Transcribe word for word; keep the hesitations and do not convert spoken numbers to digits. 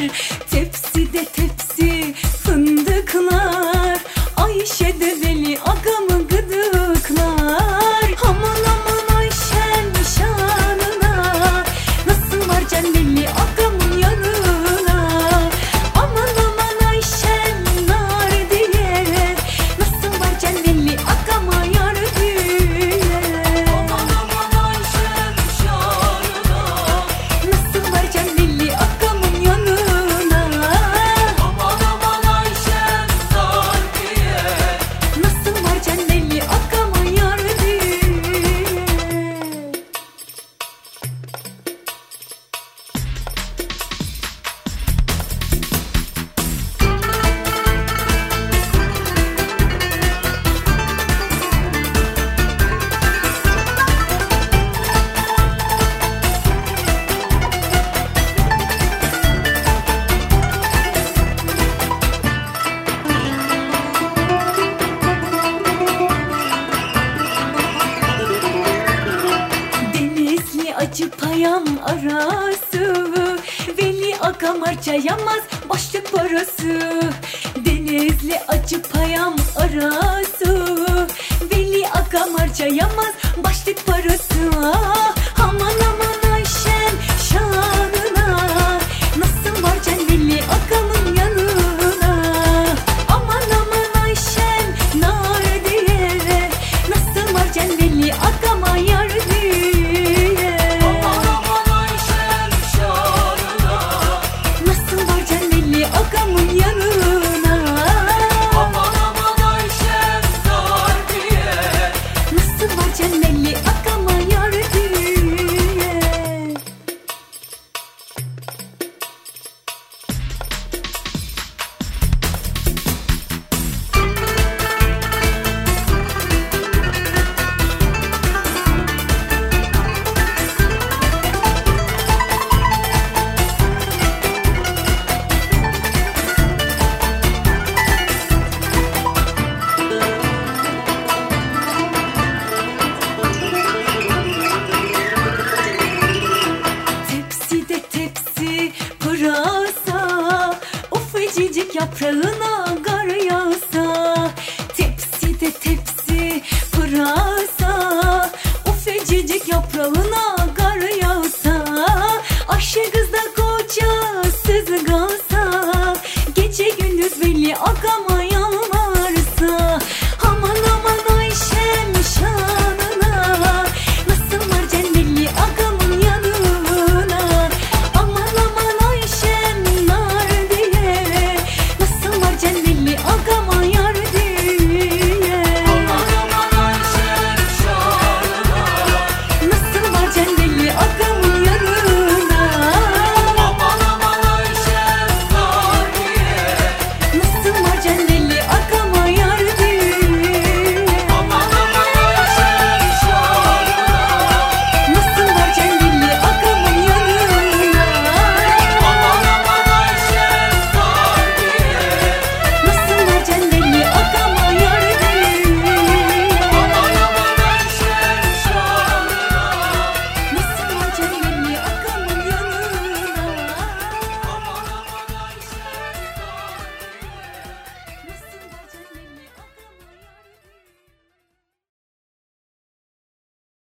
Tepside tepsi fındıklar, Ayşe de Veli agamı gıdıklar. Aman aman Ayşen şanına, nasıl varacaksın Veli agamın yanına? Aman aman Ayşen nar diye, nasıl varacaksın Veli agama yar diye? Aman aman Ayşen şanına, Nasıl varacaksın Veli agamın yanına? aman aman Ayşen zar diye. Nasıl varacaksın Veli agama yar diye? Denizli acı payam arası, Veli agam harcayamaz başlık parası. Denizli acı payam arası, Veli agam harcayamaz başlık parası. Ah, aman aman Ayşen şanına, nasıl varacaksın Veli agamın yanına? Aman aman Ayşen nar diye, nasıl varacaksın Veli agama yar diye? Aman aman Ayşen şanına, Nasıl varacaksın Veli agamın yanına? aman aman Ayşen zar diye. Nasıl varacaksın Veli agama yar diye? Tepside tepsi pırasa, ufacıcık yaprağına